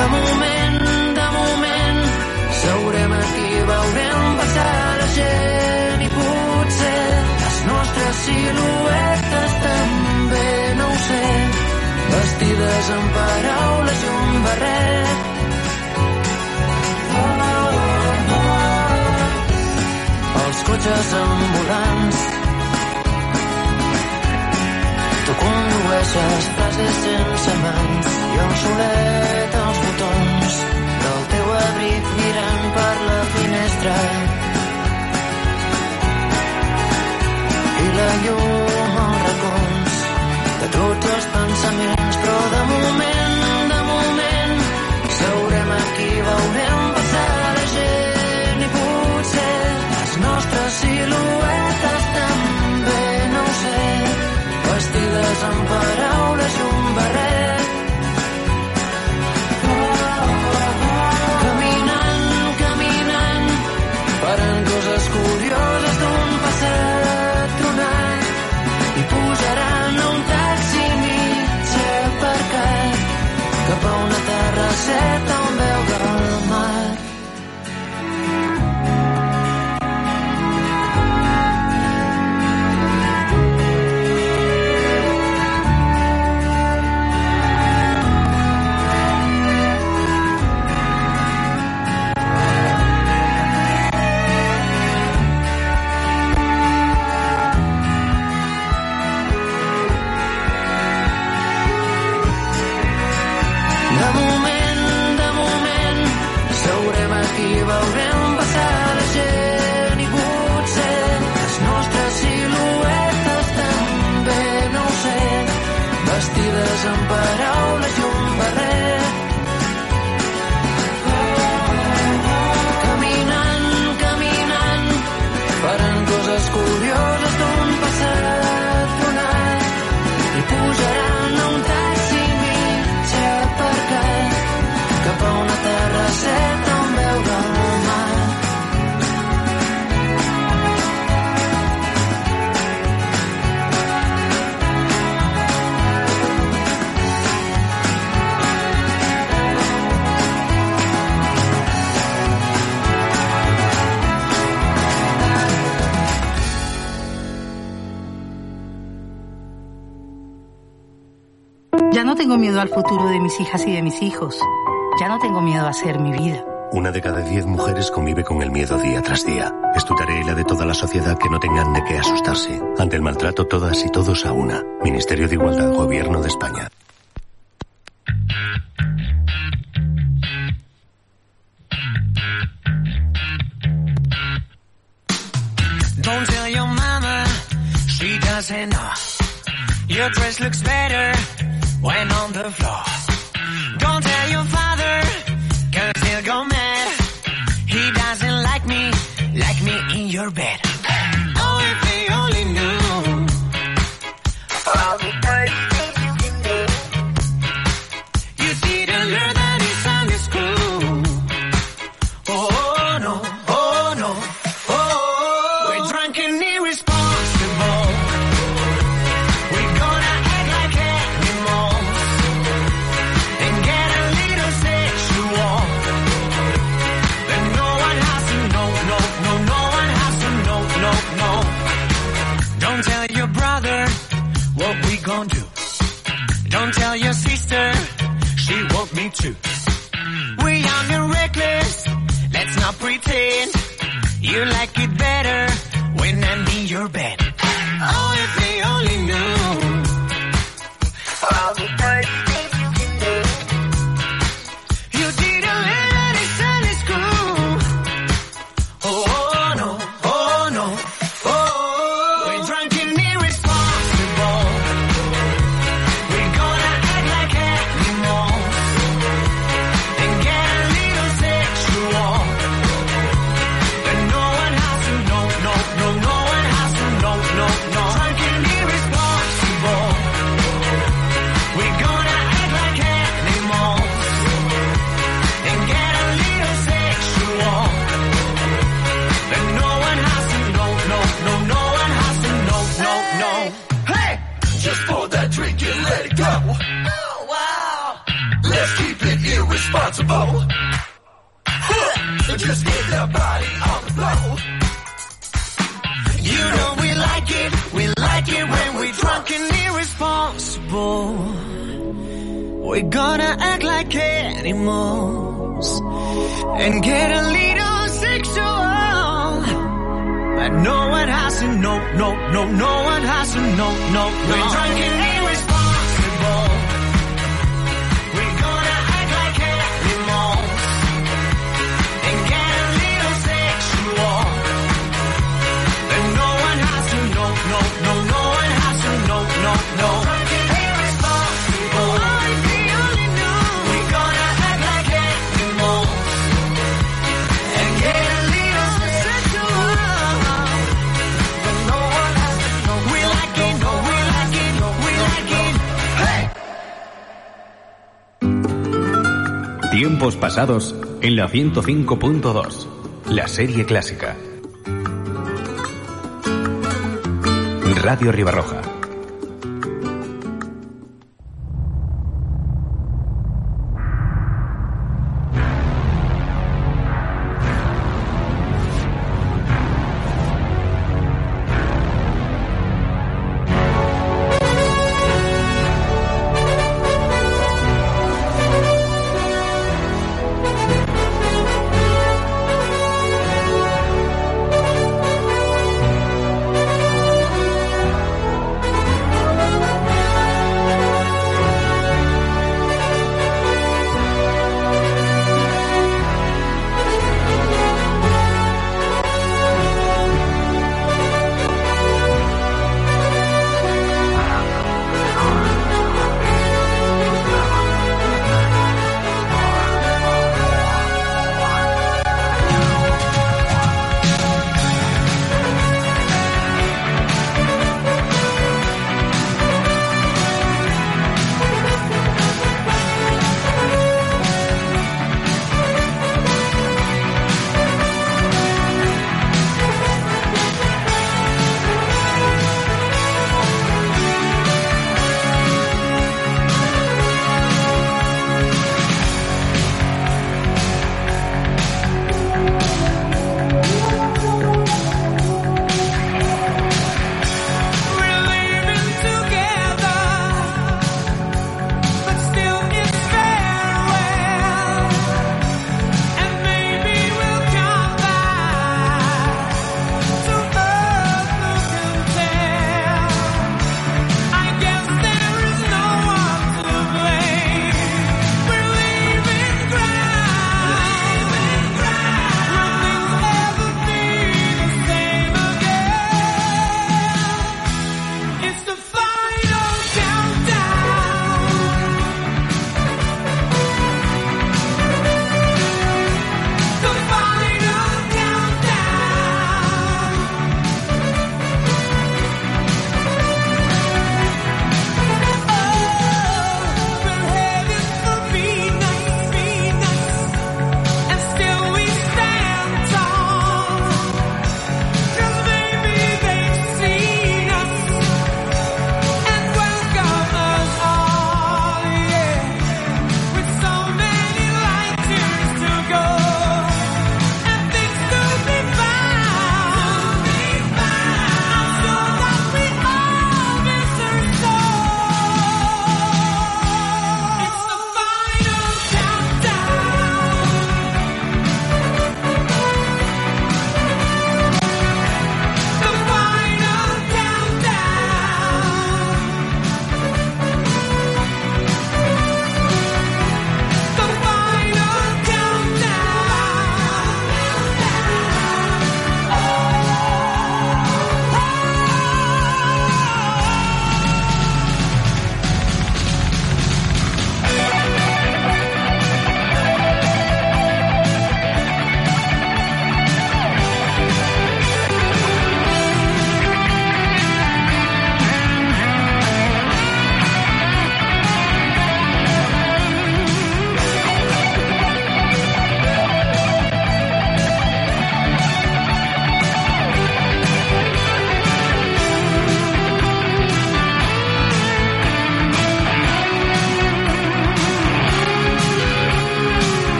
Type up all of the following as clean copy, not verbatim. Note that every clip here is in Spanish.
De moment, seurem aquí, veurem passar la gent i potser les nostres siluetes també, no ho sé, vestides amb paraules i un barret. Els cotxes ambulants, tu condueixes frases sense mans i el solet als botons del teu abric mirant per la finestra i la llum als racons de tots els pensaments, però de moment seurem aquí, veurem passar la gent i potser les nostres siluetes també, no ho sé, vestides amb paraules i un barret. Caminant, faran coses curioses d'un passat tronat i pujaran a un taxi mig aparcat cap a una terrasseta on veure el mar. De moment, seurem aquí, veurem passar la gent i potser les nostres siluetes també, no ho sé, vestides amb paraules i un barret. Caminant, faran coses curioses d'un passat tronat i pujaran a un taxi mig aparcat cap a una terrasseta on veure el mar. Ya no tengo miedo al futuro de mis hijas y de mis hijos. Ya no tengo miedo a hacer mi vida. Una de cada 10 mujeres convive con el miedo día tras día. Es tu tarea y la de toda la sociedad que no tengan de qué asustarse. Ante el maltrato, todas y todos a una. Ministerio de Igualdad, Gobierno de España. Don't tell your mama, she doesn't know. Your dress looks better when on the floor. Don't tell your father, cause he'll go mad. He doesn't like me in your bed. Oh, if they only knew all the times you didn't learn that in Sunday school. Oh no, oh no, oh, we're drunk and irresponsible. We're gonna act like animals and get a little sexual. And no one has to know, no one has to know, no. Don't tell your brother what we gon' do. Don't tell your sister, she want me to. We're young and reckless, let's not pretend. You like it better when I'm in your bed. Oh, if they only knew all the times you didn't learn that in Sunday school. Oh no, oh no, oh, we're drunk and irresponsible. We're gonna act like animals and get a little sexual. And no one has to know, no one has to know, no. Drunk and irresponsible. irresponsible. Just get their body on the floor. You know we like it when we're drunk and irresponsible. We're gonna act like animals and get a little sexual. But no one has to know, no one has to know, no. We're drunk and irresponsible. We're gonna act like animals and get a little sexual. And no one has to know, no one has to know, no. Drunk and irresponsible. We're gonna act like animals and get a little sexual. But no one has to know. We like it, we like it. Hey! Tiempos pasados en la 105.2. La serie clásica. Radio Ribarroja.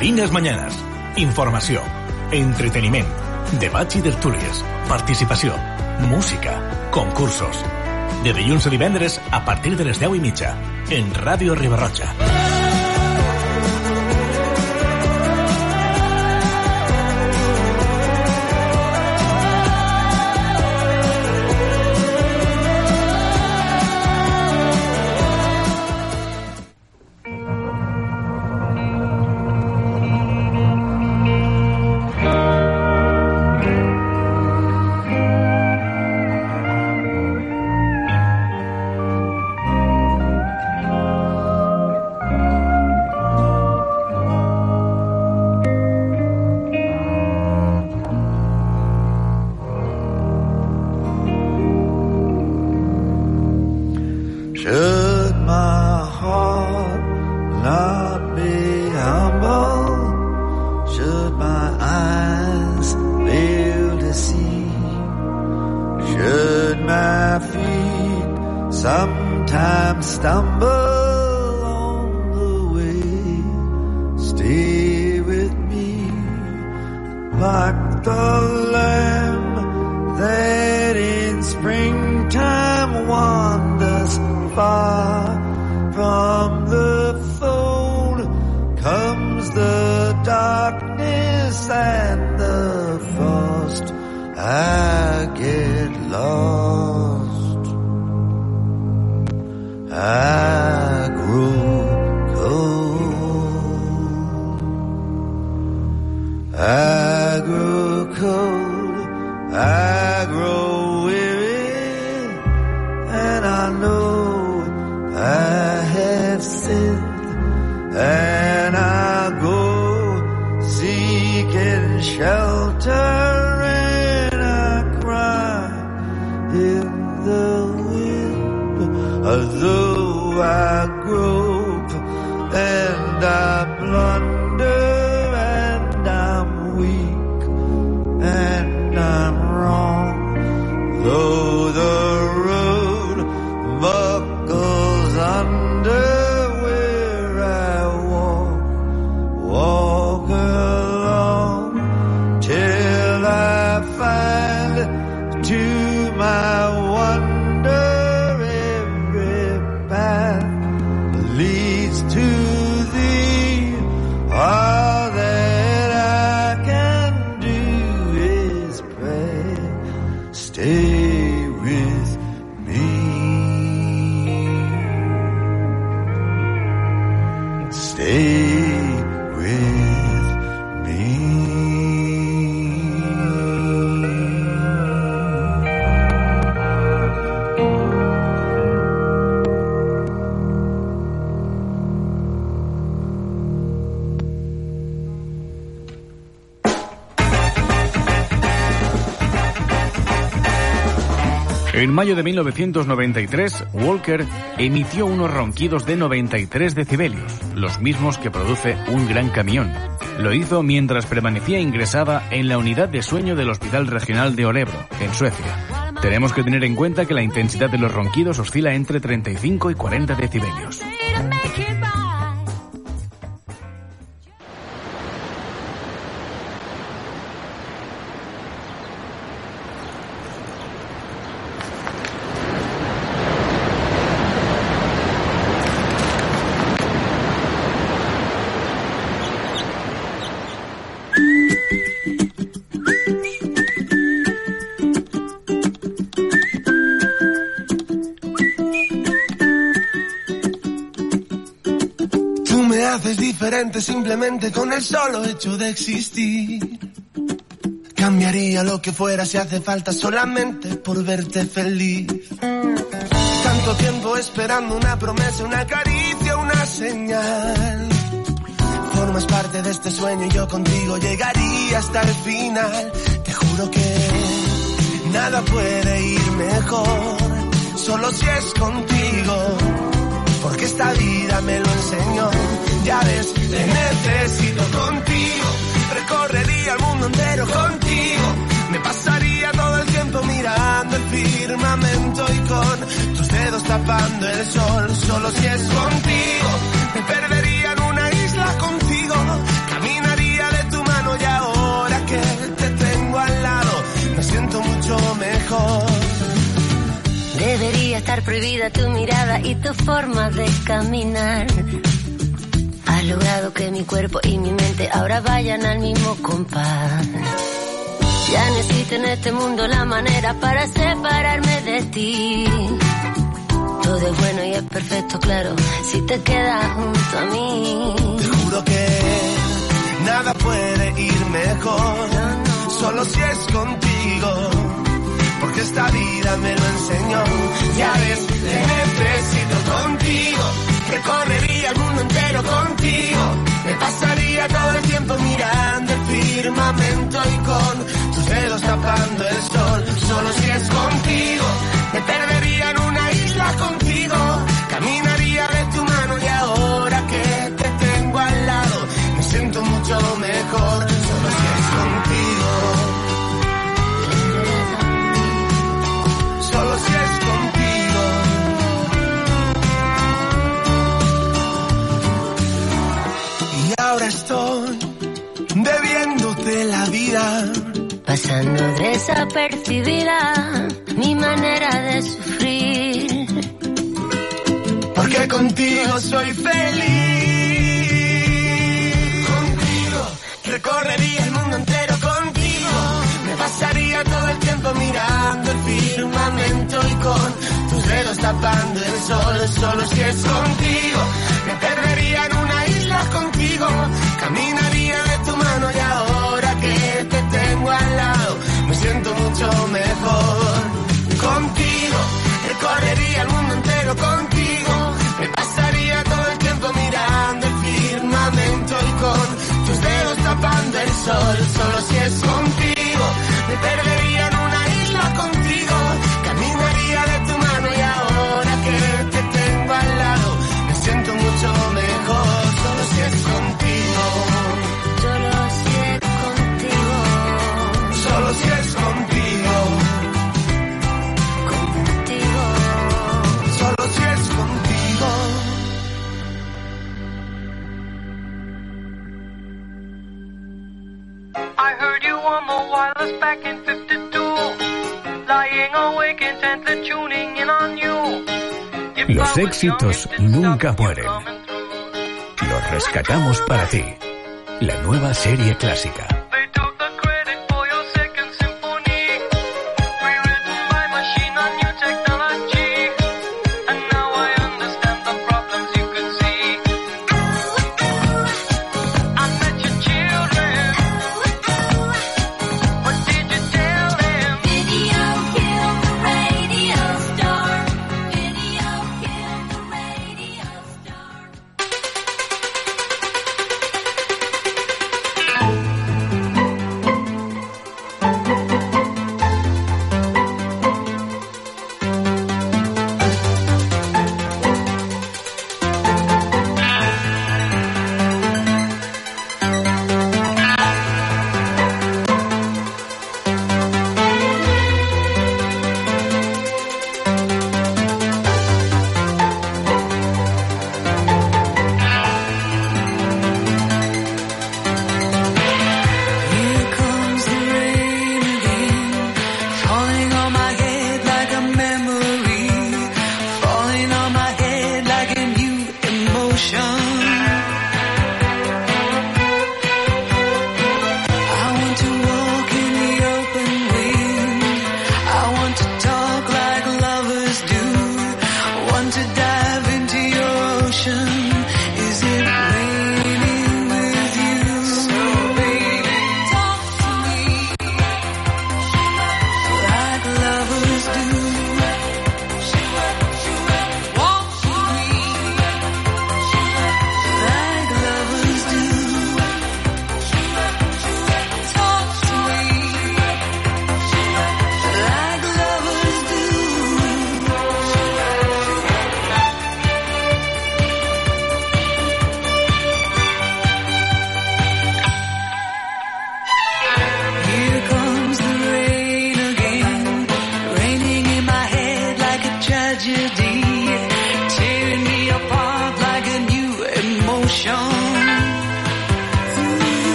Divines Mañanes. Informació, entreteniment, debats i tertúlies, participació, música, concursos. De dilluns a divendres a partir de les 10:30 en Ràdio Riba-roja. En mayo de 1993, Walker emitió unos ronquidos de 93 decibelios, los mismos que produce un gran camión. Lo hizo mientras permanecía ingresada en la unidad de sueño del Hospital Regional de Örebro, en Suecia. Tenemos que tener en cuenta que la intensidad de los ronquidos oscila entre 35 y 40 decibelios. Simplemente con el solo hecho de existir. Cambiaría lo que fuera si hace falta solamente por verte feliz. Tanto tiempo esperando una promesa, una caricia, una señal. Formas parte de este sueño y yo contigo llegaría hasta el final. Te juro que nada puede ir mejor, solo si es contigo. Porque esta vida me lo enseñó. Ya ves, te necesito contigo. Recorrería el mundo entero contigo. Me pasaría todo el tiempo mirando el firmamento y con tus dedos tapando el sol. Solo si es contigo. Me perdería en una isla contigo. Camino Debería estar prohibida tu mirada y tu forma de caminar. Has logrado que mi cuerpo y mi mente ahora vayan al mismo compás. Ya necesito en este mundo la manera para separarme de ti. Todo es bueno y es perfecto, claro, si te quedas junto a mí. Te juro que nada puede ir mejor, solo si es contigo, porque esta vida me lo enseñó. Ya ves, te necesito contigo, recorrería el mundo entero contigo, me pasaría todo el tiempo mirando el firmamento y con tus dedos tapando el sol. Solo si es contigo, me perdería en una isla contigo, caminaría de tu mano y ahora que te tengo al lado me siento mucho mejor. Solo si es contigo, solo si es contigo. Y ahora estoy debiéndote la vida, pasando desapercibida mi manera de sufrir, porque contigo soy feliz. Contigo recorrería el mundo entero contigo, me pasaría todo el tiempo mirando el firmamento y con tus dedos tapando el sol. Solo si es contigo, me perdería en una isla contigo, caminaría de tu mano y ahora que te tengo al lado me siento mucho mejor. Contigo recorrería el mundo entero contigo, me pasaría todo el tiempo mirando el firmamento y con tus dedos tapando el sol. Solo si es contigo, me perdería en una isla contigo, caminaría de tu mano y ahora que te tengo al lado me siento mucho mejor. Solo si es contigo, solo si es contigo, solo si es contigo, contigo. solo si es contigo. I heard you on the wireless back in 52, lying awake intently tuning in on you. Los éxitos nunca mueren. Los rescatamos para ti. La nueva serie clásica. They took the credit for your second symphony, rewritten by machine on new technology, and now I understand the problems you could see. I met your children, what did you tell them? Video killed the radio star. Video killed the radio star.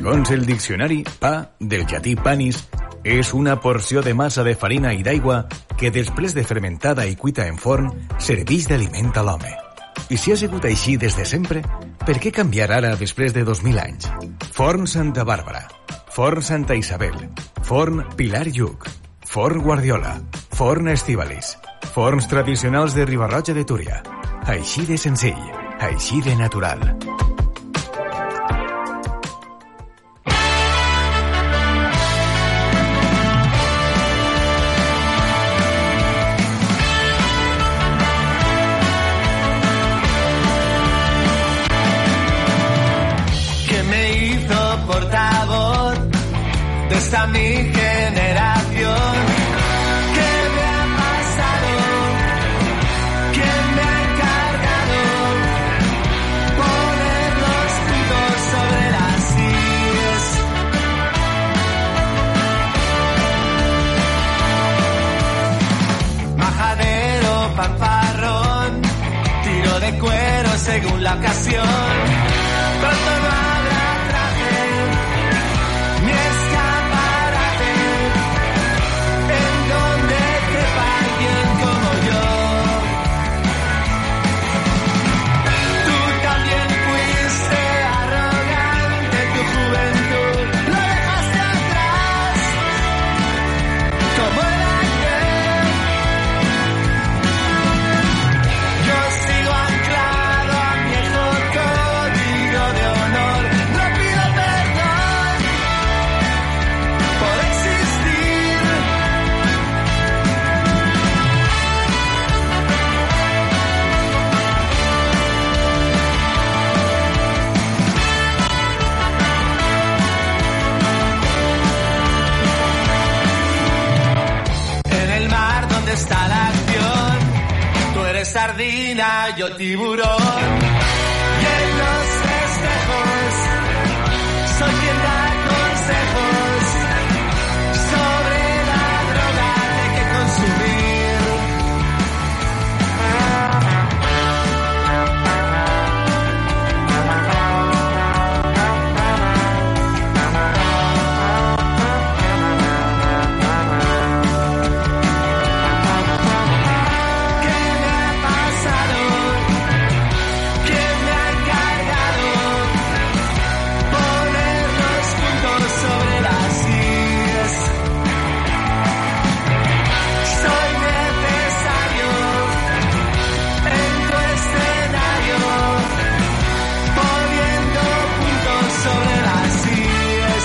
Segons el diccionari, pa, del llatí panis, és una porció de massa de farina i d'aigua que després de fermentada i cuita en forn serveix d'aliment a l'home. I si ha sigut així des de sempre, per què canviar ara després de 2.000 anys? Forn Santa Bàrbara, Forn Santa Isabel, Forn Pilar Lluc, Forn Guardiola, Forn Estíbalis, forns tradicionals de Riba-roja de Túria. Així de senzill, així de natural. Portavoz de esta mi generación. ¿Qué me ha pasado? ¿Quién me ha encargado? Poner los puntos sobre las íes. Majadero, fanfarrón, tiro de cuero según la ocasión. Pronto no habrá mi escaparate en donde quepa alguien como yo. Tú también fuiste arrogante en tu juventud, lo dejaste atrás como el ayer. Yo sigo anclado a mi viejo código de honor. No pido perdón por existir. En el mar donde está la acción, tú eres sardina, yo tiburón. Y en los espejos soy quien da consejos sobre la droga que hay que consumir. ¿Qué me ha pasado? ¿Quién me ha encargado? Poner los puntos sobre las íes. Soy necesario en tu escenario, poniendo puntos sobre las íes.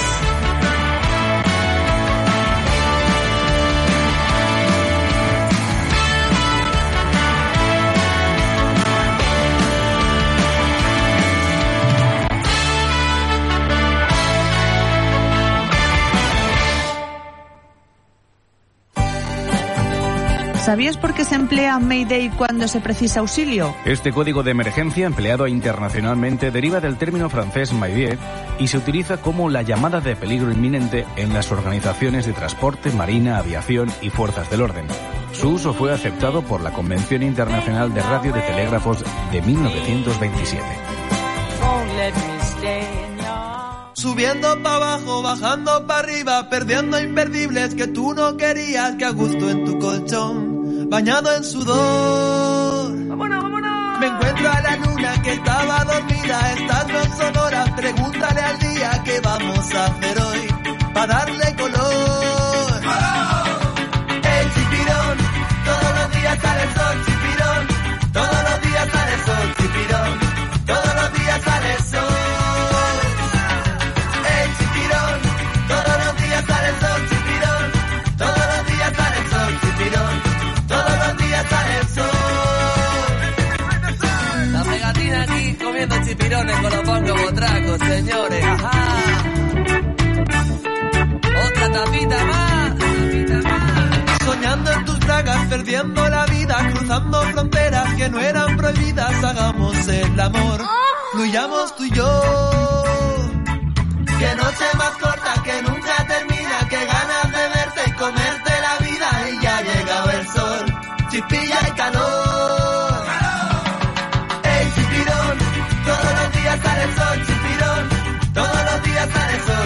¿Sabías por qué se emplea Mayday cuando se precisa auxilio? Este código de emergencia, empleado internacionalmente, deriva del término francés Mayday y se utiliza como la llamada de peligro inminente en las organizaciones de transporte, marina, aviación y fuerzas del orden. Su uso fue aceptado por la Convención Internacional de Radio de Telégrafos de 1927. Subiendo para abajo, bajando para arriba, perdiendo imperdibles que tú no querías, que a gusto en tu colchón, bañado en sudor. ¡Vámonos, vámonos! Me encuentro a la luna que estaba dormida, estás no sonora, pregúntale al día qué vamos a hacer hoy, para darle color. El chipirón, todos los días sale el sol, chipirón, todos los días sale el sol, chipirón, todos los días sale el sol. Todos los días sale el sol, chipirón. Todos los días sale el sol, chipirón. Todos los días sale el sol. La pegatina aquí comiendo chipirones con los bongos botracos, señores. Ajá. Otra tapita más. Soñando en tus bragas, perdiendo la vida, cruzando fronteras que no eran prohibidas. Hagamos el amor, fluyamos tú y yo. Qué noche más corta que nunca termina, qué ganas de verte y comerte la vida. Y ya ha llegado el sol, chispilla y calor. ¡Ey, chipirón! Todos los días sale el sol, chipirón. Todos los días sale el sol,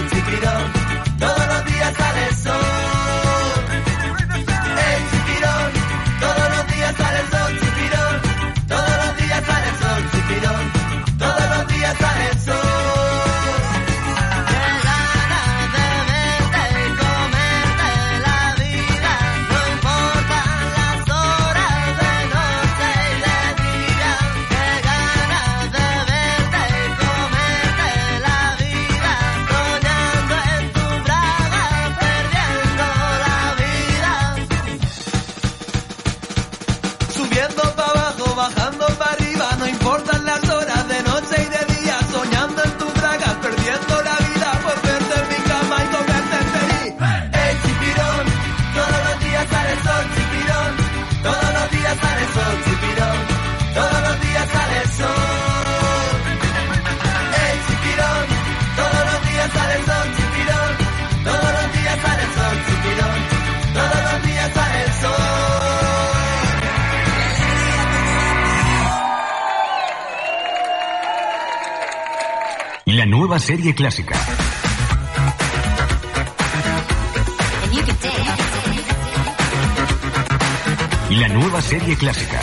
La nueva serie clásica. La nueva serie clásica.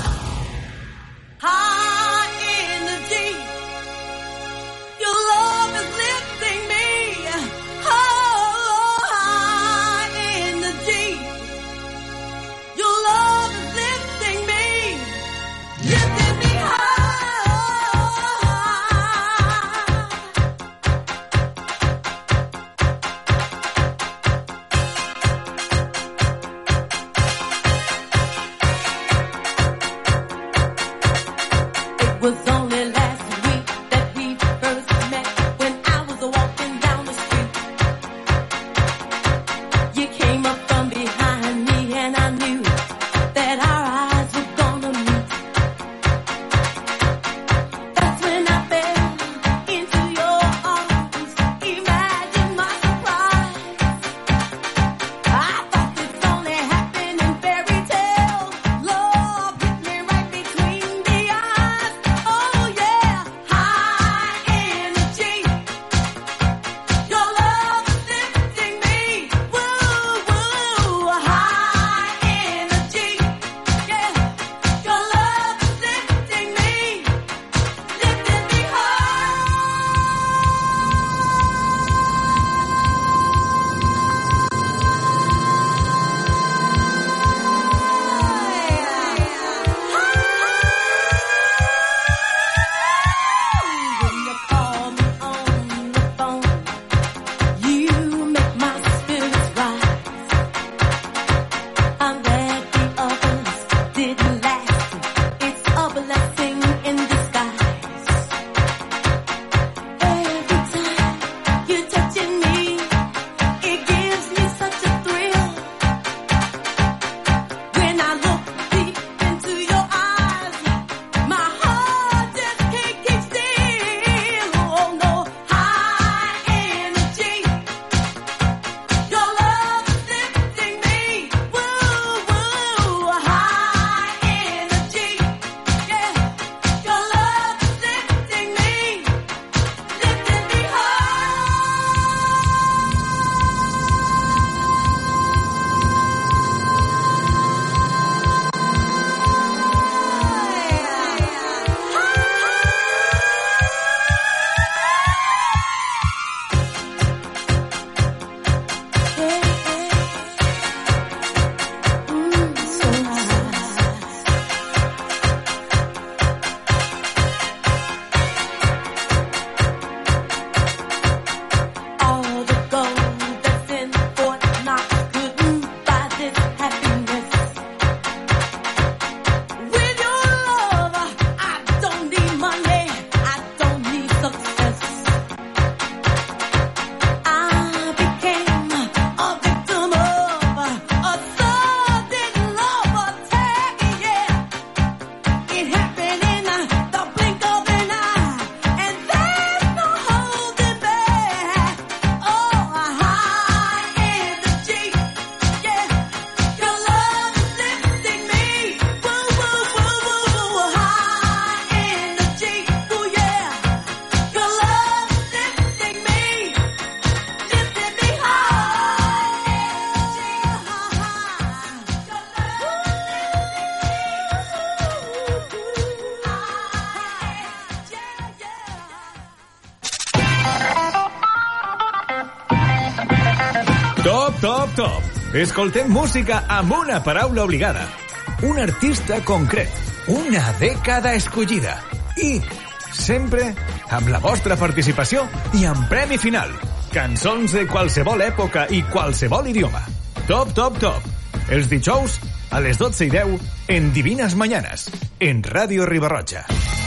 Top. Escoltem música amb una paraula obligada. Un artista concret. Una dècada escollida. I, sempre, amb la vostra participació i amb premi final. Cançons de qualsevol època i qualsevol idioma. Top. Els dijous, a les 12:10, en Divinas Mañanas, en Ràdio Ribarroja.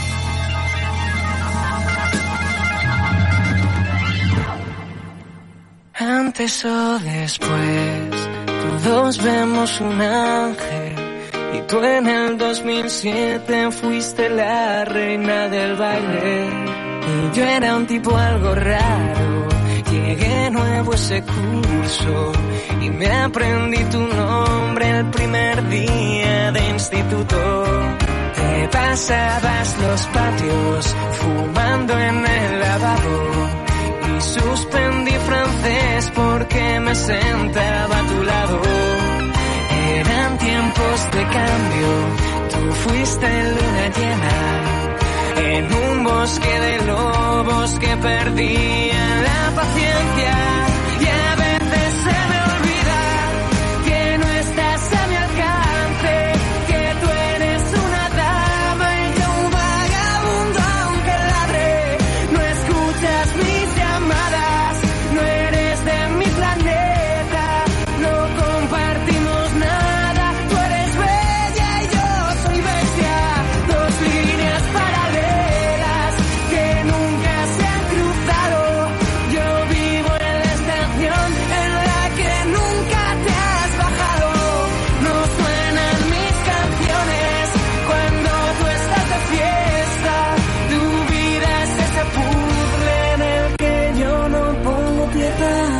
Antes o después, todos vemos un ángel. Y tú en el 2007 fuiste la reina del baile. Y yo era un tipo algo raro. Llegué nuevo ese curso y me aprendí tu nombre el primer día de instituto. Te pasabas los patios fumando en el lavabo. y suspendí francés porque me sentaba a tu lado. Eran tiempos de cambio, tú fuiste luna llena en un bosque de lobos que perdían la paciencia. Y a veces se me olvida que no estás a mi alcance, que tú eres una dama y yo un vagabundo aunque ladre. No escuchas mis llamadas, no eres de mi planeta, no compartimos nada. Tú eres bella y yo soy bestia, dos líneas paralelas que nunca se han cruzado. Yo vivo en la estación en la que nunca te has bajado. No suenan mis canciones cuando tú estás de fiesta. Tu vida es ese puzzle en el que yo no pongo pieza.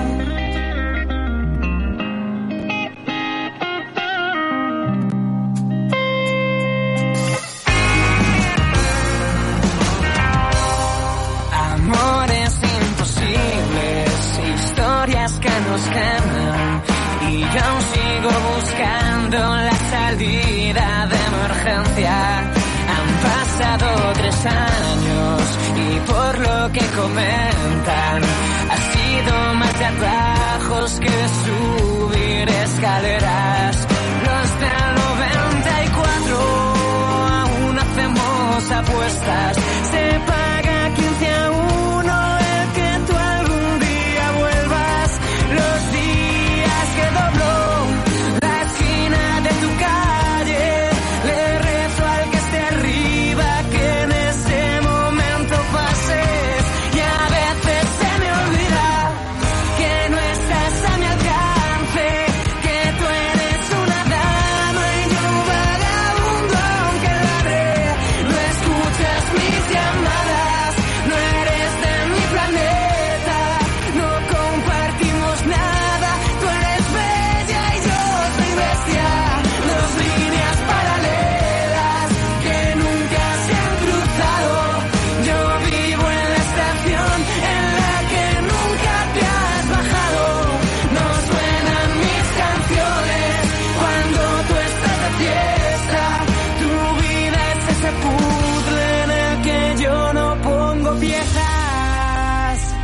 Amores imposibles, historias que nos queman, y yo aún sigo buscando la salida de emergencia. Han pasado 3 años y por lo que comentan ha sido más de atajos que de subir escaleras. Los del 94 aún hacemos apuestas, se paga 15-1 el que tú algún día vuelvas. Los días que dobló la esquina de tu calle, le rezo al que esté arriba que en ese momento pases. Y a veces se me olvida que no estás a mi alcance, que tú eres una dama y yo un vagabundo aunque ladre. No escuchas mis llamadas, no eres de mi planeta, no compartimos nada. Tú eres bella y yo soy bestia, dos líneas paralelas que nunca se han cruzado. Yo vivo en la estación en la que nunca te has bajado. No suenan mis canciones cuando tú estás de fiesta. Tu vida es ese puzzle en el que yo no pongo piezas.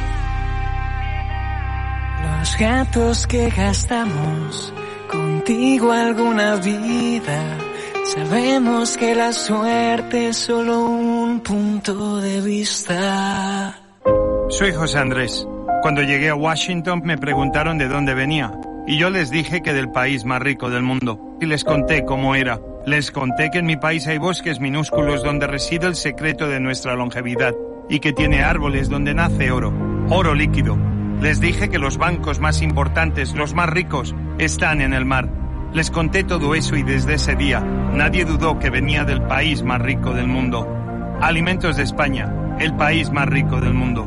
Los gatos que gastamos contigo alguna vida, sabemos que la suerte es solo un punto de vista. Soy José Andrés. Cuando llegué a Washington me preguntaron de dónde venía y yo les dije que del país más rico del mundo y les conté cómo era. Les conté que en mi país hay bosques minúsculos donde reside el secreto de nuestra longevidad y que tiene árboles donde nace oro, oro líquido. Les dije que los bancos más importantes, los más ricos, están en el mar. Les conté todo eso y desde ese día nadie dudó que venía del país más rico del mundo. Alimentos de España, el país más rico del mundo.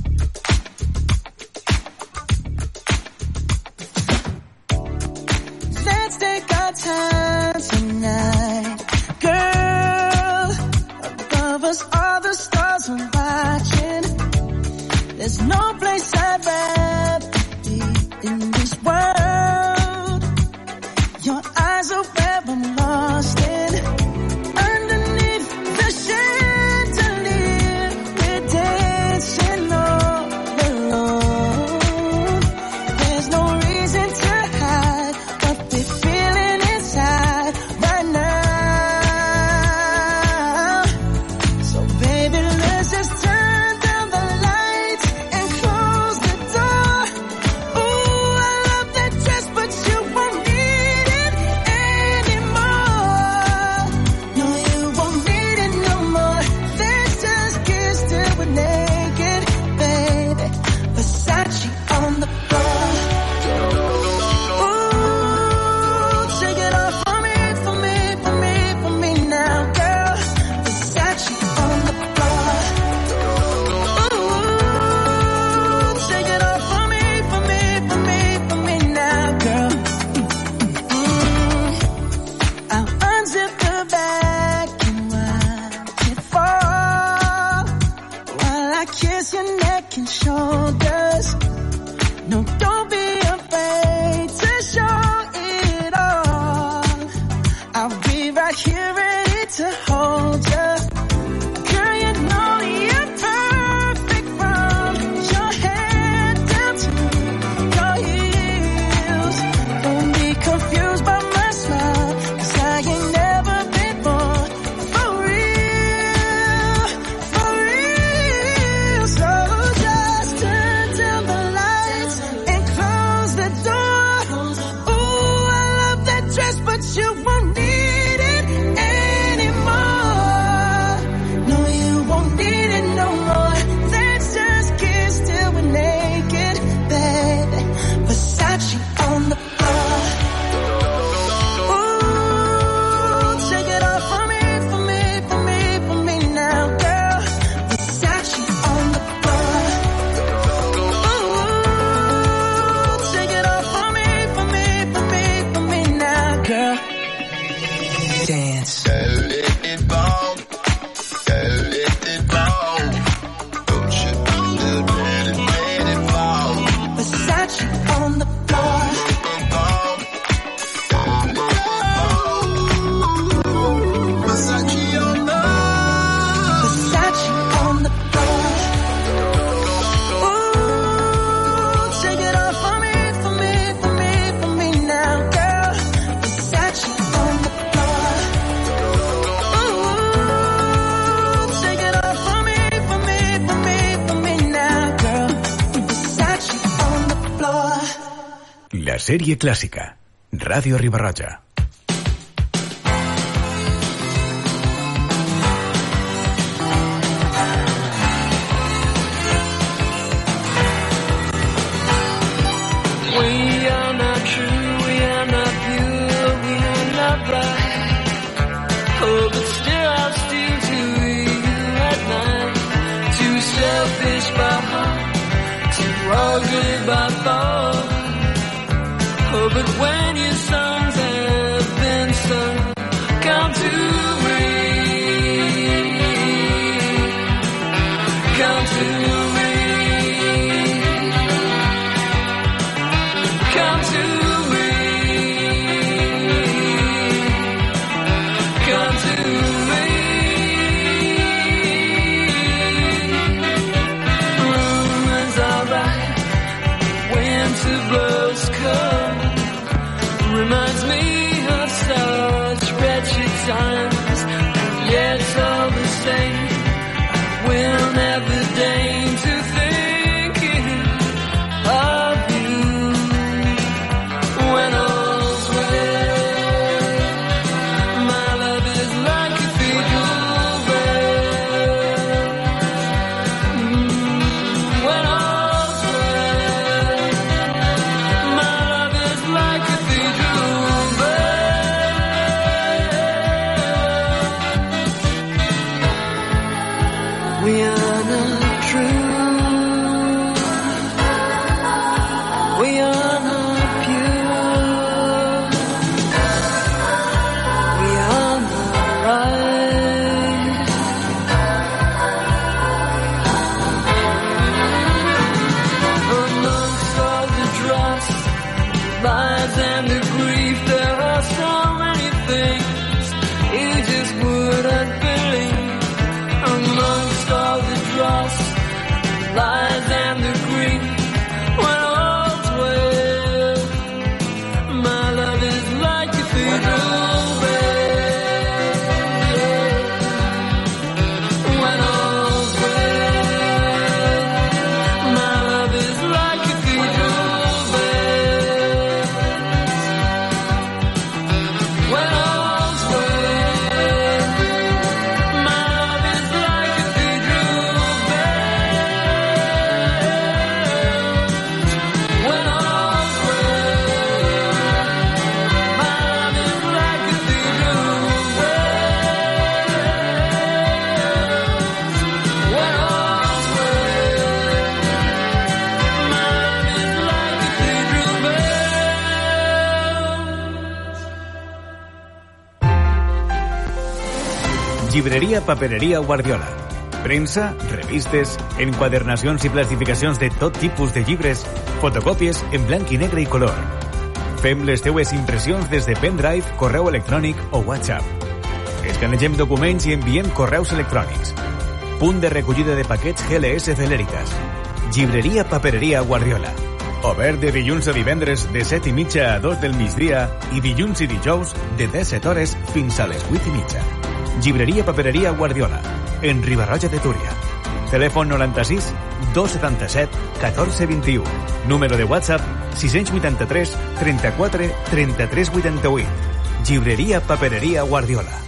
Let's take our time tonight, girl. Above us all the stars are watching. There's no place I'd rather be in this world. Your eyes are where I'm lost in. Underneath the chandelier, we're dancing all alone. There's no reason to hide what we're feeling inside right now. So baby, let's just turn down the lights and close the kiss your neck and shoulders. No, don't be afraid to show it all. I'll be right here ready to hold you. Girl, you know you're perfect from your head down to your heels. Don't be confused by my smile, 'cause I ain't never been more for real, for real. So just turn down the lights and close the door. Ooh, I love that dress, but you won't need it anymore. No, you won't need it no more. Let's just kiss till we're naked, baby. Versace on the floor. Ooh, take it off for me, for me, for me, for me now, girl. Versace on the floor. Ooh, take it off for me, for me, for me, for me now, girl. Dance. Versace on the floor. Versace on the floor. Ooh, take it off for me, for me, for me, for me now, girl. Versace on the floor. Ooh, take it off for me, for me, for me, for me now, girl. Versace on the floor. La serie clásica. Radio Ribarroja. We are not true, we are not pure, we are not right. Oh, but still I'll steal to you at night. Too selfish by heart, too ugly by thought. Oh, but when your songs have been sung, come to me, come to me, come to me, come to me. Rumors are right, winter blows cold. Reminds me of such wretched times, and yet all the same, I will never deign to think of you when all's well. My love is like cathedral bells. When all's well, my love is like cathedral bells. We are not true, we are not pure, we are not right. Amongst all the dross, lies and the grief, there are so many things you just wouldn't believe. Amongst all the dross, lies and the grief, when all's well, my love is like cathedral bells. When all's well, my love is like cathedral bells. When all's well, my love is like cathedral bells. When all's well, my love is like cathedral bells. When all's well, my love is like cathedral bells. Llibrería Papelería Guardiola. premsa, revistes, enquadernacions i plastificacions de tot tipus de llibres, fotocòpies en blanc i negre i color. Fem les teues impressions des de pendrive, correu electrònic o WhatsApp. Escanegem documents i enviem correus electrònics. Punt de recollida de paquets GLS Celeritas. Llibreria Papereria Guardiola. Obert de dilluns a divendres de 7:30 a 2 del migdia i dilluns i dijous de 17 hores fins a les 8:30. Llibreria Papereria Guardiola, en Riba-roja de Túria. Telèfon 96 277 1421. Número de WhatsApp 683 34 33 88. Llibreria Papereria Guardiola.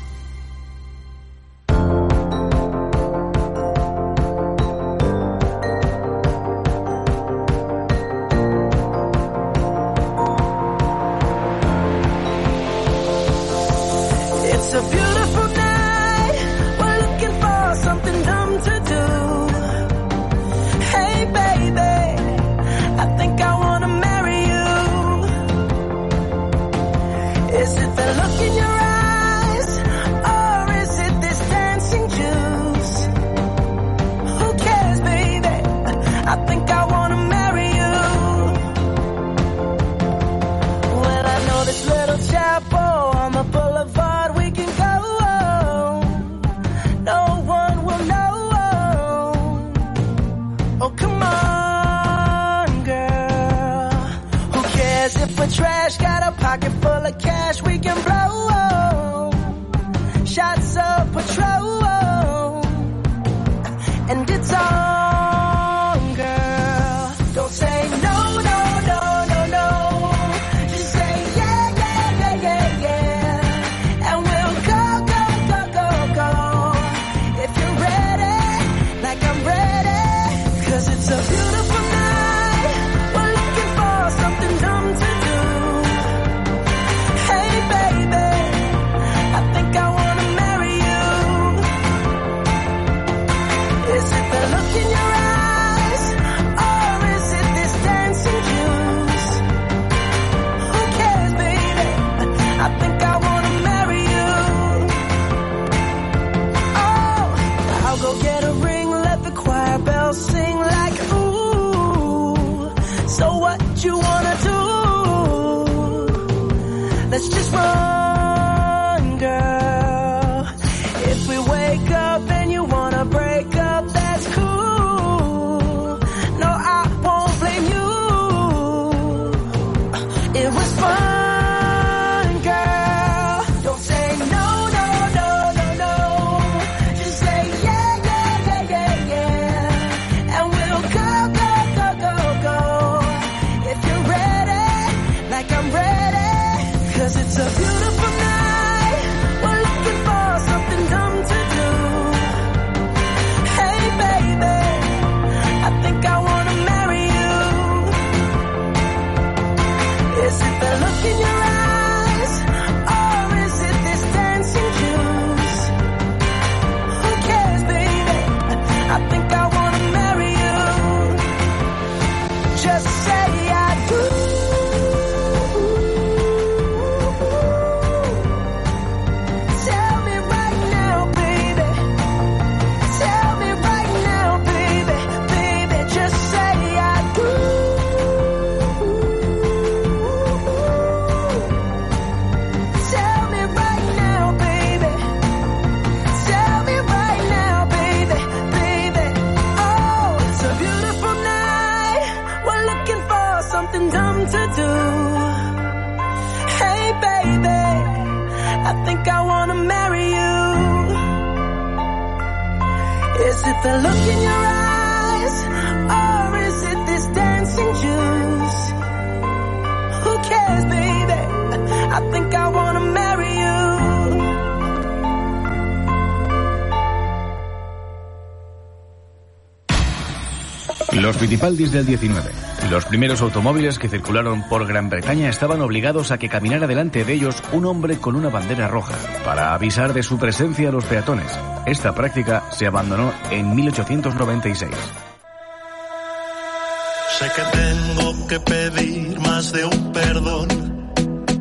Los Fittipaldis del 19. Los primeros automóviles que circularon por Gran Bretaña estaban obligados a que caminara delante de ellos un hombre con una bandera roja para avisar de su presencia a los peatones. Esta práctica se abandonó en 1896. Sé que tengo que pedir más de un perdón,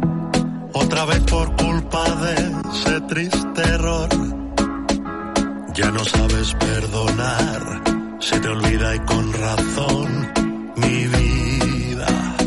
otra vez por culpa de ese triste error. Ya no sabes perdonar, se te olvida y con razón, mi vida.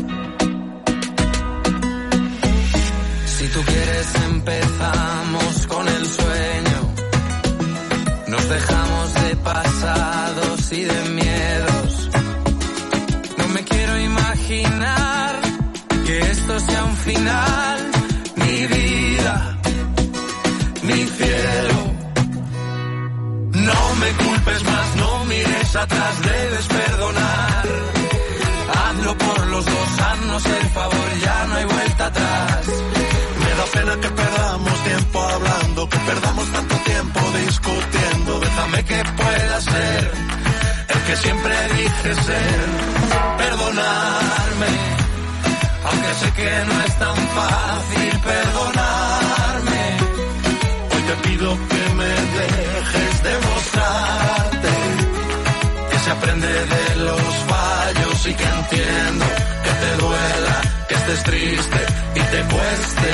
Si tú quieres empezamos con el sueño, nos dejamos de pasados y de miedos. No me quiero imaginar que esto sea un final, mi vida, mi cielo. No me culpes más, no mires atrás, debes perdonar. Hazlo por los dos, haznos el favor, ya no hay vuelta atrás. Me da pena que perdamos tiempo hablando, que perdamos tanto tiempo discutiendo. Déjame que pueda ser el que siempre dije ser. Perdonarme, aunque sé que no es tan fácil perdonarme. Hoy te pido que me dejes demostrarte que se aprende de los fallos y que entiendo que te duela, que estés triste y te cueste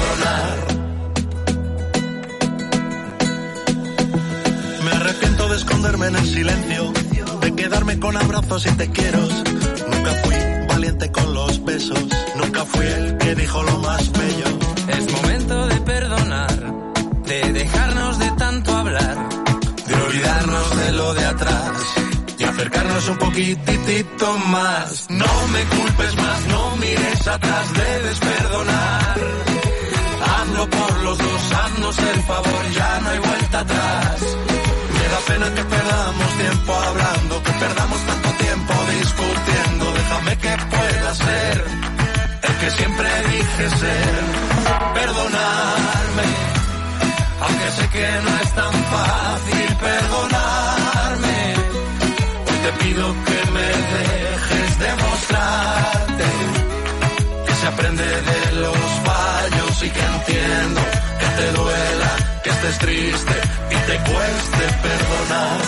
perdonar. Me arrepiento de esconderme en el silencio, de quedarme con abrazos y te quiero. Nunca fui valiente con los besos, nunca fui el que dijo lo más bello. Es momento de perdonar, de dejarnos de tanto hablar, de olvidarnos de lo de atrás y acercarnos un poquitito más. No me culpes más, no mires atrás, debes perdonar. Hazlo por los dos, haznos el favor, ya no hay vuelta atrás. Me da pena que perdamos tiempo hablando, que perdamos tanto tiempo discutiendo. Déjame que pueda ser el que siempre dije ser. Perdonarme, aunque sé que no es tan fácil perdonarme. Hoy te pido que me dejes demostrarte que se aprende de los fallos y que entiendo que te duela, que estés triste y te cueste perdonar.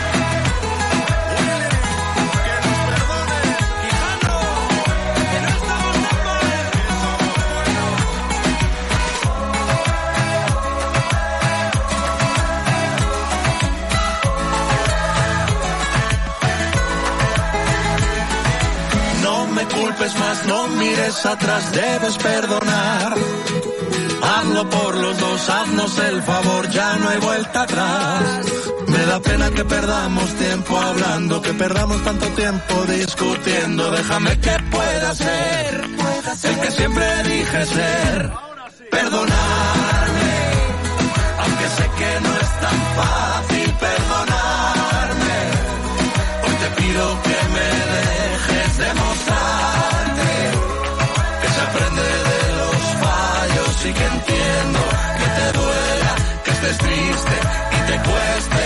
Culpes más, no mires atrás, debes perdonar. Hazlo por los dos, haznos el favor, ya no hay vuelta atrás. Me da pena que perdamos tiempo hablando, que perdamos tanto tiempo discutiendo. Déjame que pueda ser el que siempre dije ser. Perdonarme, aunque sé que no es tan fácil perdonarme. Hoy te pido que me dejes demostrarte que se aprende de los fallos y que entiendo que te duela, que estés triste y te cueste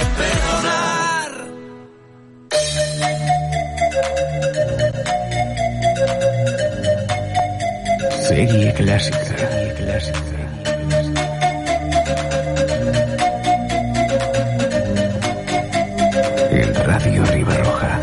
perdonar. Serie clásica. Serie clásica. En Radio Ribarroja.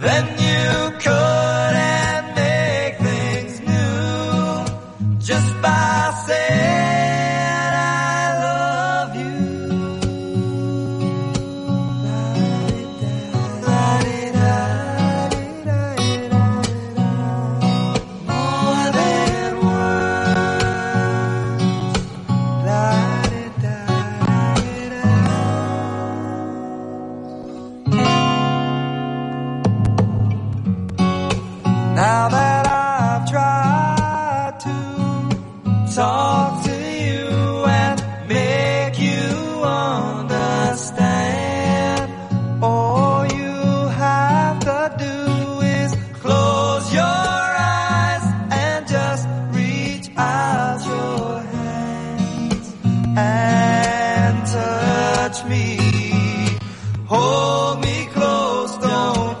then you couldn't make things new just by saying I love you. More than now that I've tried to talk to you and make you understand, all you have to do is close your eyes and just reach out your hands and touch me, hold me close, don't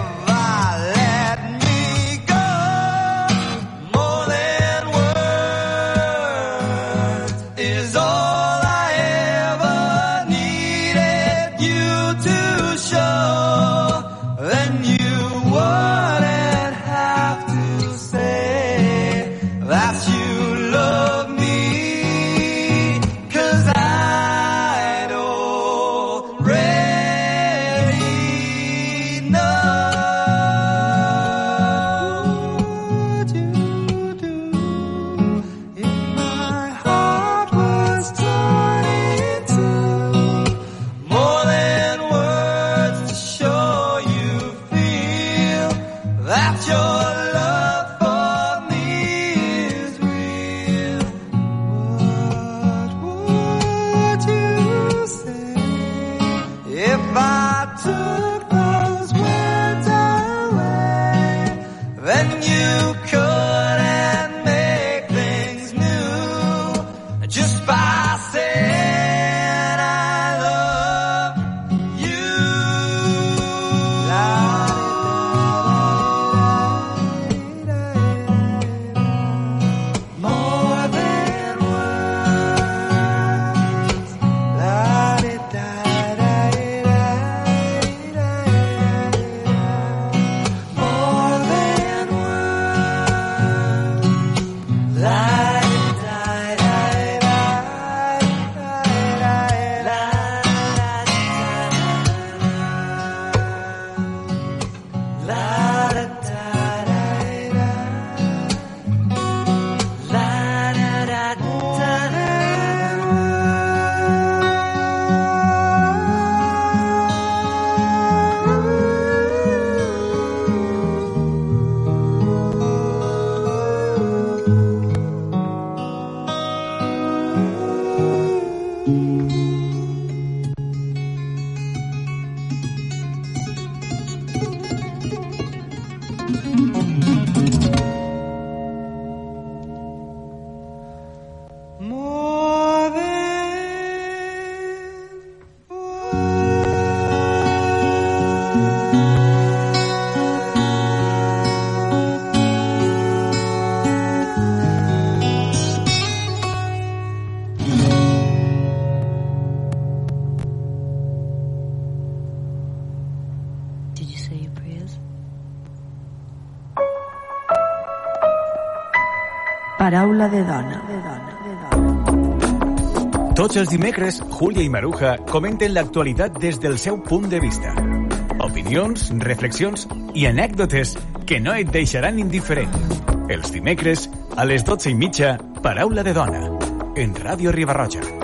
Paraula de dona. Tots els dimecres, Júlia i Maruja comenten l'actualitat des del seu punt de vista. Opinions, reflexions i anècdotes que no et deixaran indiferent. Els dimecres, a les 12:30, Paraula de dona, en Ràdio Riba-roja.